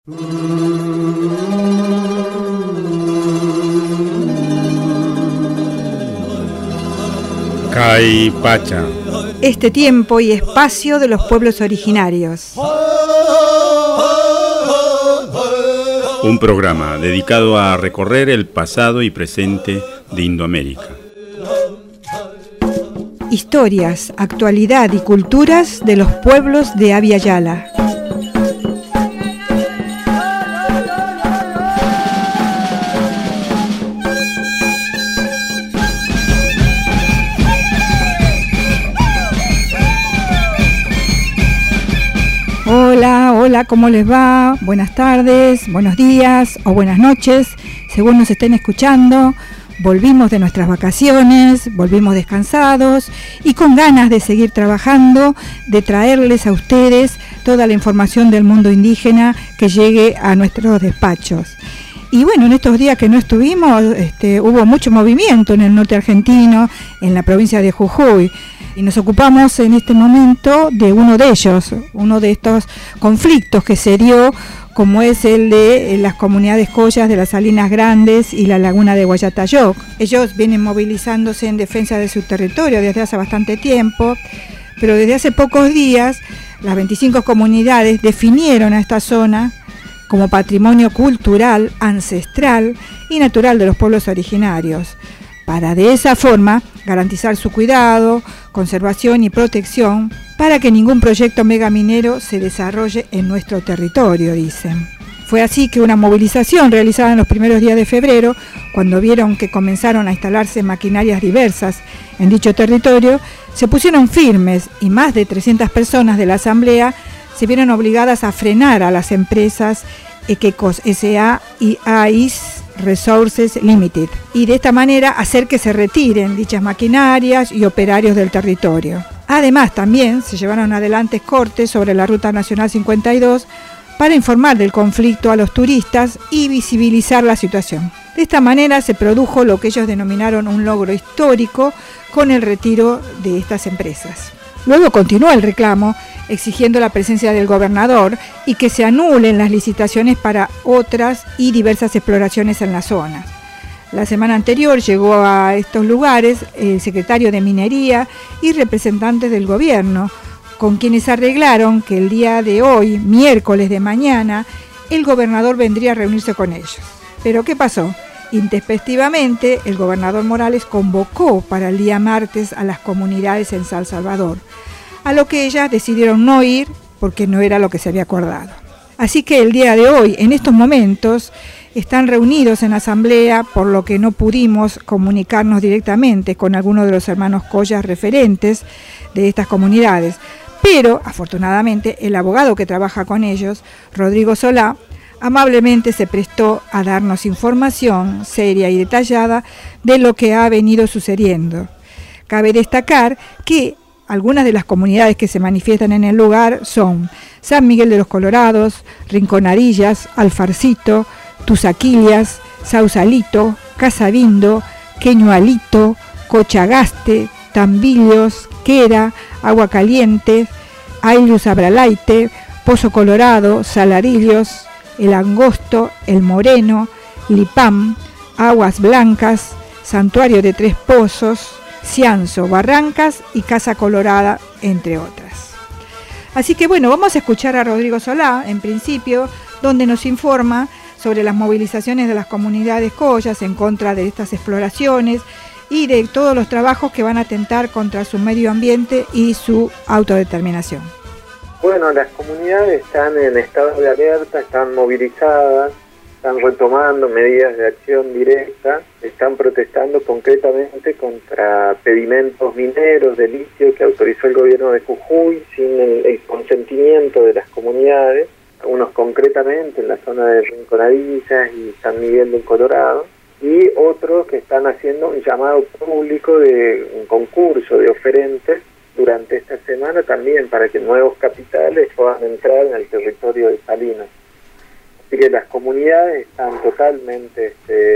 Caipacha. Este tiempo y espacio de los pueblos originarios. Un programa dedicado a recorrer el pasado y presente de Indoamérica. Historias, actualidad y culturas de los pueblos de Abya Yala. Hola, ¿cómo les va? Buenas tardes, buenos días o buenas noches, según nos estén escuchando. Volvimos de nuestras vacaciones, volvimos descansados y con ganas de seguir trabajando, de traerles a ustedes toda la información del mundo indígena que llegue a nuestros despachos. Y bueno, en estos días que no estuvimos, hubo mucho movimiento en el norte argentino, en la provincia de Jujuy. Y nos ocupamos en este momento de uno de ellos, uno de estos conflictos que se dio, como es el de las comunidades collas de las Salinas Grandes y la laguna de Guayatayoc. Ellos vienen movilizándose en defensa de su territorio desde hace bastante tiempo, pero desde hace pocos días las 25 comunidades definieron a esta zona como patrimonio cultural, ancestral y natural de los pueblos originarios, para de esa forma garantizar su cuidado, conservación y protección para que ningún proyecto megaminero se desarrolle en nuestro territorio, dicen. Fue así que una movilización realizada en los primeros días de febrero, cuando vieron que comenzaron a instalarse maquinarias diversas en dicho territorio, se pusieron firmes y más de 300 personas de la asamblea se vieron obligadas a frenar a las empresas Equecos S.A. y AIS Resources Limited, y de esta manera hacer que se retiren dichas maquinarias y operarios del territorio. Además, también se llevaron adelante cortes sobre la Ruta Nacional 52 para informar del conflicto a los turistas y visibilizar la situación. De esta manera se produjo lo que ellos denominaron un logro histórico con el retiro de estas empresas. Luego continuó el reclamo exigiendo la presencia del gobernador y que se anulen las licitaciones para otras y diversas exploraciones en la zona. La semana anterior llegó a estos lugares el secretario de Minería y representantes del gobierno, con quienes arreglaron que el día de hoy, miércoles de mañana, el gobernador vendría a reunirse con ellos. Pero ¿qué pasó? Intempestivamente, el gobernador Morales convocó para el día martes a las comunidades en San Salvador, a lo que ellas decidieron no ir porque no era lo que se había acordado. Así que el día de hoy, en estos momentos, están reunidos en asamblea, por lo que no pudimos comunicarnos directamente con algunos de los hermanos collas referentes de estas comunidades. Pero, afortunadamente, el abogado que trabaja con ellos, Rodrigo Solá, amablemente se prestó a darnos información seria y detallada de lo que ha venido sucediendo. Cabe destacar que algunas de las comunidades que se manifiestan en el lugar son San Miguel de los Colorados, Rinconarillas, Alfarcito, Tuzaquillas, Sausalito, Casabindo, Queñualito, Cochagaste, Tambillos, Quera, Agua Caliente, Aylus Abralaite, Pozo Colorado, Salarillos, El Angosto, El Moreno, Lipam, Aguas Blancas, Santuario de Tres Pozos, Cianzo, Barrancas y Casa Colorada, entre otras. Así que bueno, vamos a escuchar a Rodrigo Solá, en principio, donde nos informa sobre las movilizaciones de las comunidades collas en contra de estas exploraciones y de todos los trabajos que van a atentar contra su medio ambiente y su autodeterminación. Bueno, las comunidades están en estado de alerta, están movilizadas, están retomando medidas de acción directa, están protestando concretamente contra pedimentos mineros de litio que autorizó el gobierno de Jujuy sin el consentimiento de las comunidades, unos concretamente en la zona de Rinconarillas y San Miguel del Colorado, y otros que están haciendo un llamado público de un concurso de oferentes durante esta semana también para que nuevos capitales puedan entrar en el territorio de Salinas. Así que las comunidades están totalmente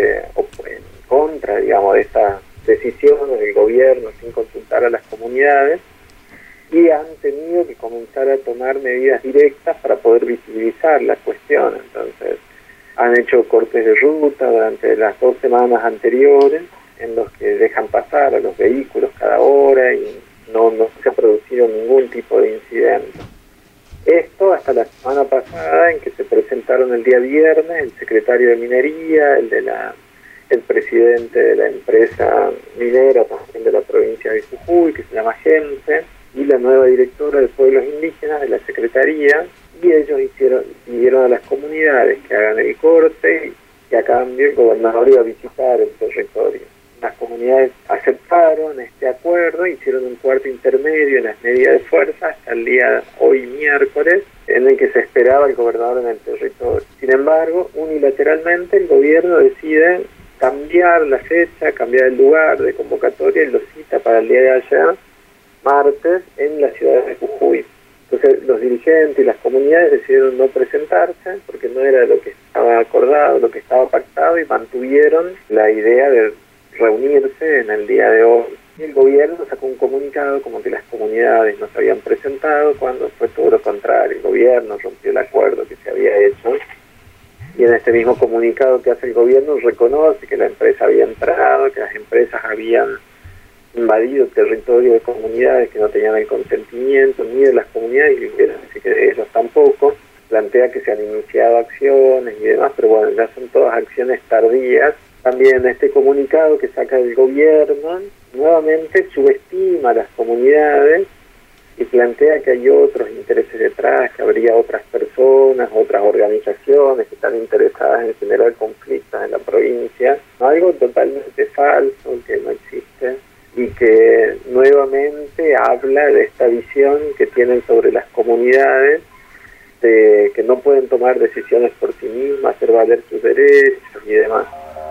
en contra, digamos, de esta decisión del gobierno sin consultar a las comunidades, y han tenido que comenzar a tomar medidas directas para poder visibilizar la cuestión. Entonces, han hecho cortes de ruta durante las 2 semanas anteriores, en los que dejan pasar a los vehículos cada hora y no se ha producido ningún tipo de incidente. Esto hasta la semana pasada, en que se presentaron el día viernes el secretario de Minería, el presidente de la empresa minera también de la provincia de Jujuy, que se llama Gente, y la nueva directora de Pueblos Indígenas de la Secretaría, y ellos pidieron a las comunidades que hagan el corte y que a cambio el gobernador iba a visitar el territorio. Las comunidades aceptaron este acuerdo, hicieron un cuarto intermedio en las medidas de fuerza hasta el día hoy miércoles, en el que se esperaba el gobernador en el territorio. Sin embargo, unilateralmente el gobierno decide cambiar la fecha, cambiar el lugar de convocatoria y lo cita para el día de ayer, martes, en la ciudad de Jujuy. Entonces los dirigentes y las comunidades decidieron no presentarse porque no era lo que estaba acordado, lo que estaba pactado, y mantuvieron la idea de reunirse en el día de hoy. Y el gobierno sacó un comunicado como que las comunidades no se habían presentado, cuando fue todo lo contrario. El gobierno rompió el acuerdo que se había hecho, y en este mismo comunicado que hace el gobierno reconoce que la empresa había entrado, que las empresas habían invadido el territorio de comunidades que no tenían el consentimiento ni de las comunidades, así que ellos tampoco. Plantea que se han iniciado acciones y demás, pero bueno, ya son todas acciones tardías. También este comunicado que saca el gobierno nuevamente subestima a las comunidades y plantea que hay otros intereses detrás, que habría otras personas, otras organizaciones que están interesadas en generar conflictos en la provincia. Algo totalmente falso, que no existe, y que nuevamente habla de esta visión que tienen sobre las comunidades, de que no pueden tomar decisiones por sí mismas, hacer valer sus derechos y demás.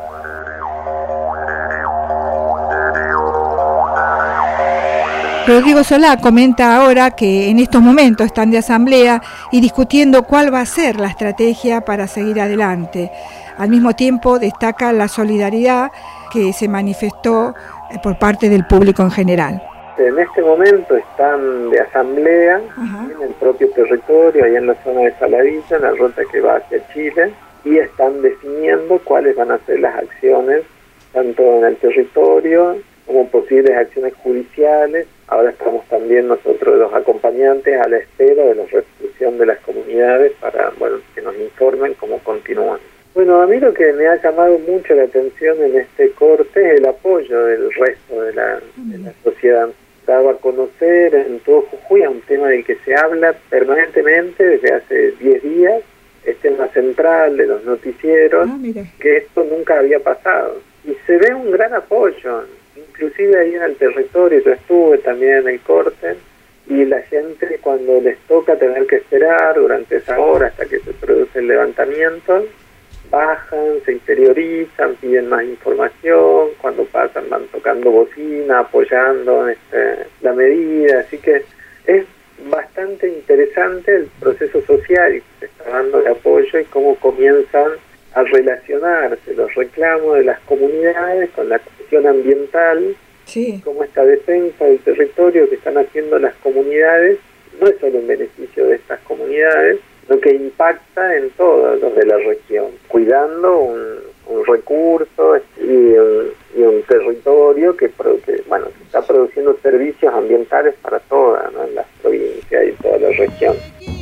Rodrigo Solá comenta ahora que en estos momentos están de asamblea y discutiendo cuál va a ser la estrategia para seguir adelante. Al mismo tiempo destaca la solidaridad que se manifestó por parte del público en general. En este momento están de asamblea en el propio territorio, ahí en la zona de Saladilla, en la ruta que va hacia Chile, y están definiendo cuáles van a ser las acciones, tanto en el territorio como posibles acciones judiciales. Ahora estamos también nosotros los acompañantes a la espera de la resolución de las comunidades para que nos informen cómo continúan. Bueno, a mí lo que me ha llamado mucho la atención en este corte es el apoyo del resto de la sociedad. Daba a conocer en todo Jujuy a un tema del que se habla permanentemente desde hace 10 días, es tema central de los noticieros, que esto nunca había pasado. Y se ve un gran apoyo, inclusive ahí en el territorio. Yo estuve también en el corte, y la gente, cuando les toca tener que esperar durante esa hora hasta que se produce el levantamiento, bajan, se interiorizan, piden más información, cuando pasan van tocando bocina, apoyando la medida, así que es bastante interesante el proceso social que se está dando de apoyo y cómo comienzan a relacionarse los reclamos de las comunidades con la cuestión ambiental, cómo esta defensa del territorio que están haciendo las comunidades no es solo en beneficio de estas comunidades, lo que impacta en todos los de la región, cuidando un recurso y un territorio que está produciendo servicios ambientales para todas, ¿no?, en las provincias y toda la región.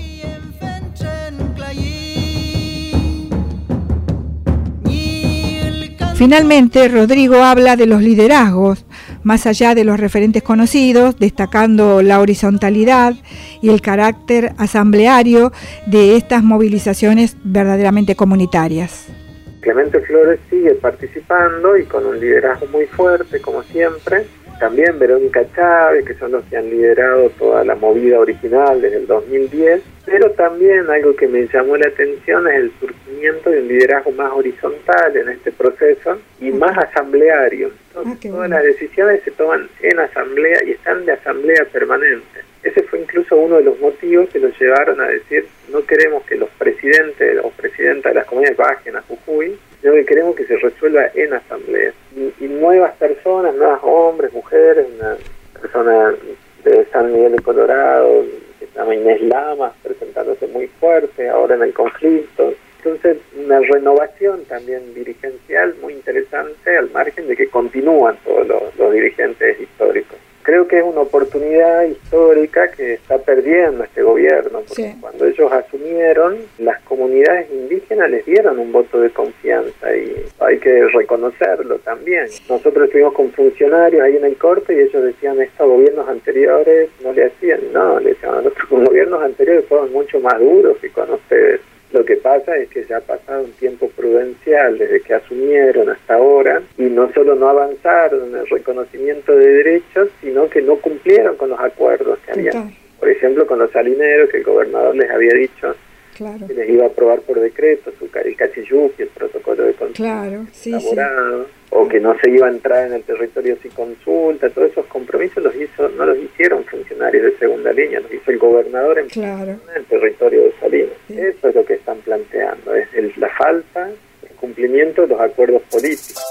Finalmente, Rodrigo habla de los liderazgos, más allá de los referentes conocidos, destacando la horizontalidad y el carácter asambleario de estas movilizaciones verdaderamente comunitarias. Clemente Flores sigue participando y con un liderazgo muy fuerte, como siempre. También Verónica Chávez, que son los que han liderado toda la movida original desde el 2010, pero también algo que me llamó la atención es el surgimiento de un liderazgo más horizontal en este proceso y más asambleario. Entonces, todas las decisiones se toman en asamblea y están de asamblea permanente. Ese fue incluso uno de los motivos que los llevaron a decir: no queremos que los presidentes o presidentas de las comunidades bajen a Jujuy, sino que queremos que se resuelva en asamblea. Y nuevas personas, nuevos hombres, mujeres, una persona de están Miguel de Colorado, que se llama Inés Lamas, presentándose muy fuerte ahora en el conflicto. Entonces, una renovación también dirigencial muy interesante, al margen de que continúan todos los dirigentes históricos. Creo que es una oportunidad histórica que está perdiendo este gobierno, porque sí, cuando ellos asumieron, las comunidades indígenas les dieron un voto de confianza y hay que reconocerlo también. Nosotros estuvimos con funcionarios ahí en el corte y ellos decían, estos gobiernos anteriores no le hacían, no, le decían, nosotros con gobiernos anteriores fueron mucho más duros que con ustedes. Lo que pasa es que ya ha pasado un tiempo prudencial desde que asumieron hasta ahora y no solo no avanzaron en el reconocimiento de derechos, sino que no cumplieron con los acuerdos que habían. Por ejemplo, con los salineros, que el gobernador les había dicho que les iba a aprobar por decreto el cachiyuqui, el protocolo de consulta elaborado, o que no se iba a entrar en el territorio sin consulta. Todos esos compromisos no los hicieron funcionarios de segunda línea, los hizo el gobernador en el territorio de Salinas. Eso es lo que están planteando, es la falta de cumplimiento de los acuerdos políticos.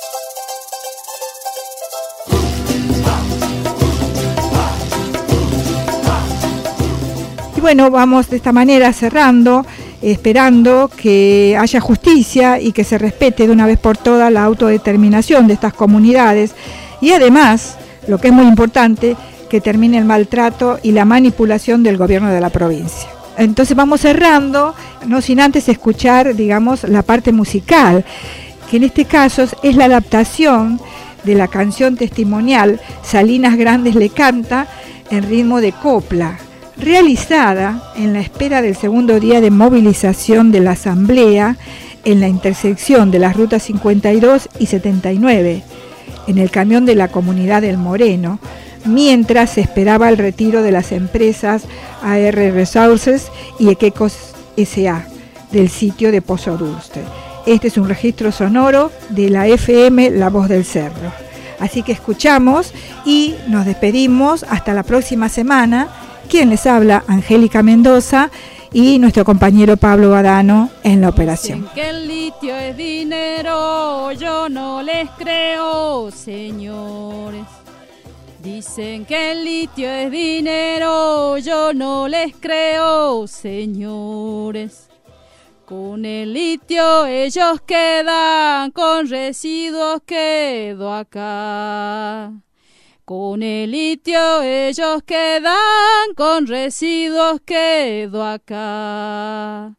Y bueno, vamos de esta manera cerrando, esperando que haya justicia y que se respete de una vez por todas la autodeterminación de estas comunidades y además, lo que es muy importante, que termine el maltrato y la manipulación del gobierno de la provincia. Entonces vamos cerrando, no sin antes escuchar, digamos, la parte musical, que en este caso es la adaptación de la canción testimonial Salinas Grandes le canta en ritmo de copla, realizada en la espera del segundo día de movilización de la Asamblea en la intersección de las rutas 52 y 79, en el camión de la comunidad del Moreno, mientras se esperaba el retiro de las empresas AR Resources y Equecos S.A. del sitio de Pozo Dulce. Este es un registro sonoro de la FM La Voz del Cerro. Así que escuchamos y nos despedimos hasta la próxima semana. Quien les habla, Angélica Mendoza, y nuestro compañero Pablo Badano en la operación. Dicen que el litio es dinero, yo no les creo, señores. Dicen que el litio es dinero, yo no les creo, señores. Con el litio ellos quedan, con residuos quedo acá. Con el litio ellos quedan, con residuos quedo acá.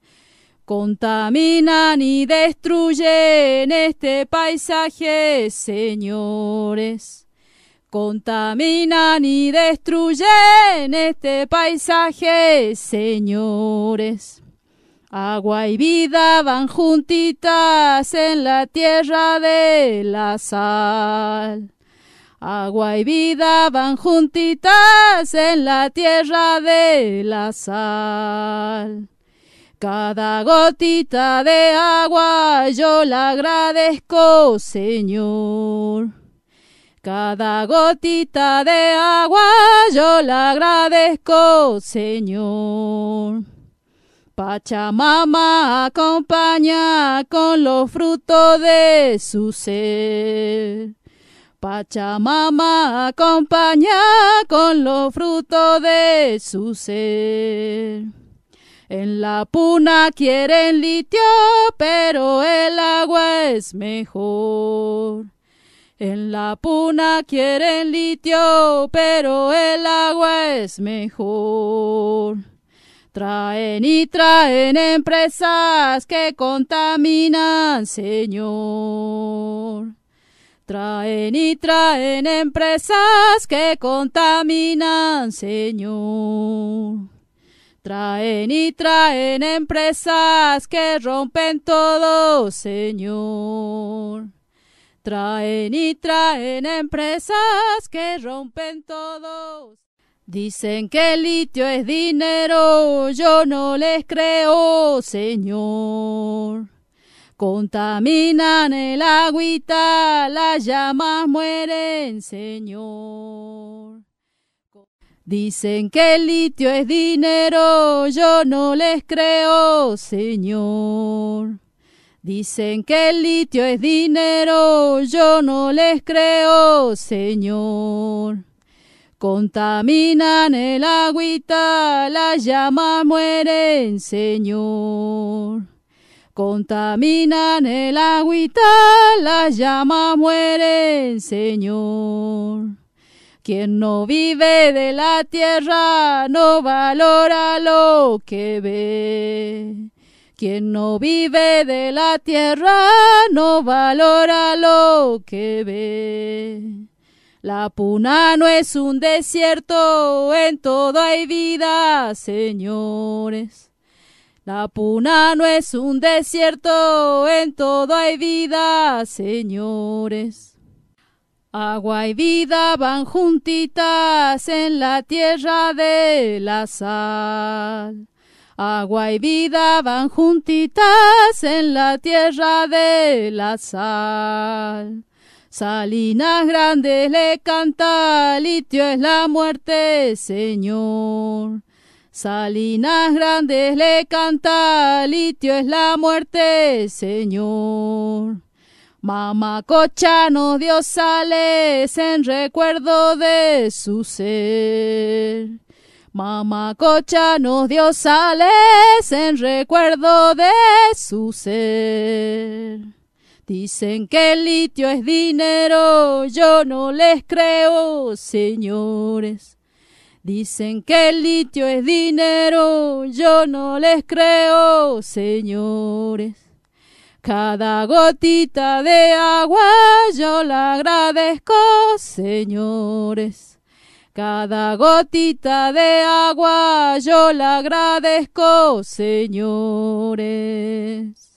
Contaminan y destruyen este paisaje, señores. Contaminan y destruyen este paisaje, señores. Agua y vida van juntitas en la tierra de la sal. Agua y vida van juntitas en la tierra de la sal. Cada gotita de agua yo la agradezco, Señor. Cada gotita de agua yo la agradezco, Señor. Pachamama acompaña con los frutos de su ser. Pachamama acompaña con los frutos de su ser. En la puna quieren litio, pero el agua es mejor. En la puna quieren litio, pero el agua es mejor. Traen y traen empresas que contaminan, Señor. Traen y traen empresas que contaminan, Señor. Traen y traen empresas que rompen todo, Señor. Traen y traen empresas que rompen todo. Dicen que el litio es dinero, yo no les creo, Señor. Contaminan el agüita, las llamas mueren, Señor. Dicen que el litio es dinero, yo no les creo, Señor. Dicen que el litio es dinero, yo no les creo, Señor. Contaminan el agüita, las llamas mueren, Señor. Contaminan el agüita, las llamas mueren, Señor. Quien no vive de la tierra no valora lo que ve. Quien no vive de la tierra no valora lo que ve. La Puna no es un desierto, en todo hay vida, señores. La Puna no es un desierto, en todo hay vida, señores. Agua y vida van juntitas en la tierra de la sal. Agua y vida van juntitas en la tierra de la sal. Salinas Grandes le canta, litio es la muerte, Señor. Salinas Grandes le canta, litio es la muerte, Señor. Mamacocha nos dio sales en recuerdo de su ser. Mamacocha nos dio sales en recuerdo de su ser. Dicen que el litio es dinero, yo no les creo, señores. Dicen que el litio es dinero, yo no les creo, señores. Cada gotita de agua yo la agradezco, señores. Cada gotita de agua yo la agradezco, señores.